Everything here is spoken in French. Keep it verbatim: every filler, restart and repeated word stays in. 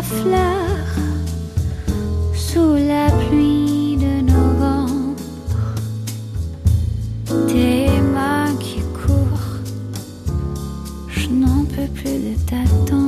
fleur sous la pluie de novembre. Tes mains qui courent, je n'en peux plus de t'attendre.